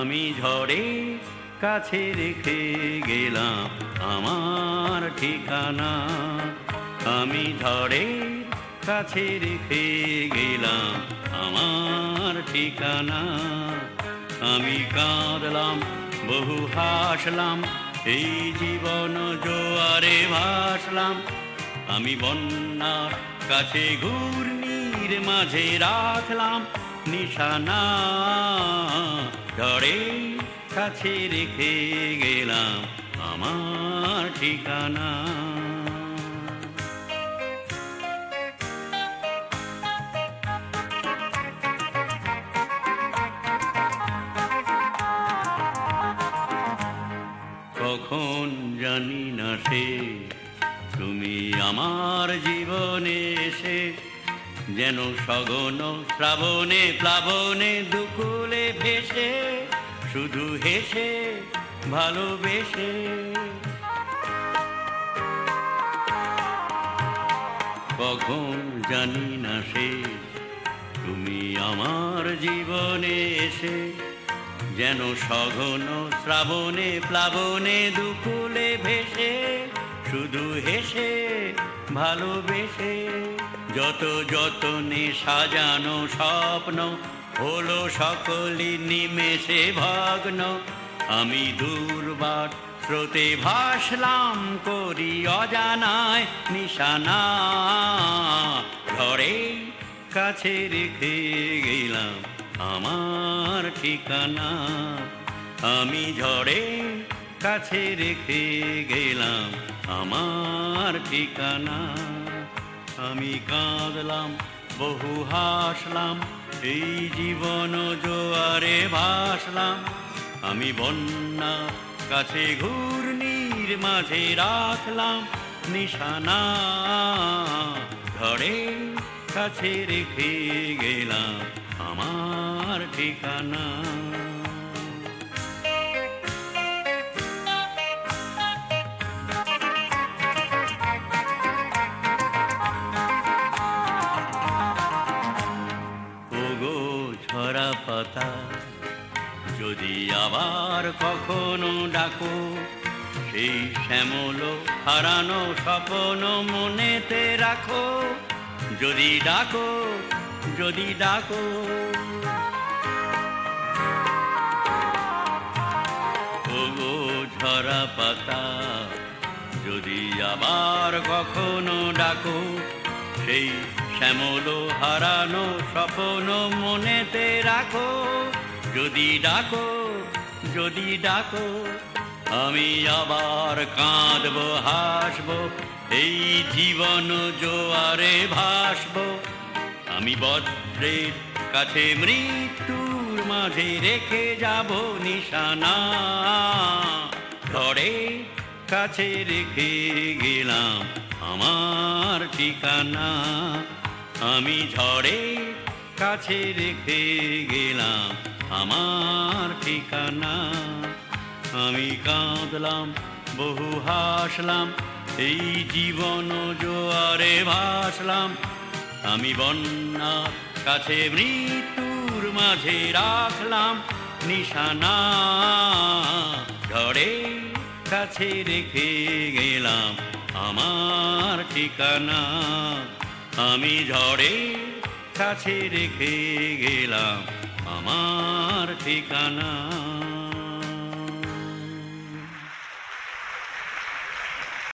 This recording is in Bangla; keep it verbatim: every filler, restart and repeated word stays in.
আমি ঝড়ে কাছে রেখে গেলাম আমার ঠিকানা। আমি ঝড়ে কাছে রেখে গেলাম আমার ঠিকানা। আমি কাঁদলাম বহু হাসলাম এই জীবন জোয়ারে ভাসলাম। আমি বন্যার কাছে ঘূর্ণির মাঝে রাখলাম নিশানা। ঝড়ে কাছে রেখে গেলাম আমার ঠিকানা। কখন জানি না সে তুমি আমার জীবনে এসে, যেন সগন শ্রাবণে প্লাবনে দুকুলে ভেসে, শুধু হেসে ভালোবেসে। কখন জানি না সে তুমি আমার জীবনে এসে, যেন সঘন শ্রাবণে প্লাবনে দুকুলে ভেসে, শুধু হেসে ভালোবেসে। যত যতনে সাজানো স্বপ্ন হলো সকলই নিমেষে ভগ্ন। আমি দুর্বার স্রোতে ভাসলাম করি অজানায় নিশানা। ঝড়ে কাছে রেখে গেলাম আমার ঠিকানা। আমি ঝড়ে কাছে রেখে গেলাম আমার ঠিকানা। আমি কাঁদলাম বহু হাসলাম এই জীবন জোয়ারে ভাসলাম। আমি বন্যা কাছে ঘূর্ণির মাঝে রাখলাম নিশানা। ঝড়ে কাছে রেখে গেলাম আমার ঠিকানা। ওগো ঝরা পাতা যদি আবার কখনো ডাকো, সেই শ্যামল হারানো স্বপ্ন মনেতে রাখো। যদি ডাকো যদি ডাকো ওগো ঝরা পাতা যদি আবার কখনো ডাকো, সেই শ্যামল হারানো স্বপ্ন মনেতে রাখো। যদি ডাকো যদি ডাকো আমি আবার কাঁদবো হাসবো এই জীবন জোয়ারে ভাসবো। আমি বজ্রের কাছে মৃত্যুর মাঝে রেখে যাব নিশানা। ঝড়ে কাছে রেখে গেলাম আমার ঠিকানা। আমি ঝড়ে কাছে রেখে গেলাম আমার ঠিকানা। আমি কাঁদলাম বহু হাসলাম এই জীবন জোয়ারে ভাসলাম। আমি বন্যার কাছে মৃত্যুর মাঝে রাখলাম নিশানা। ঝড়ে কাছে রেখে গেলাম আমার ঠিকানা। আমি ঝড়ে কাছে রেখে গেলাম আমার ঠিকানা।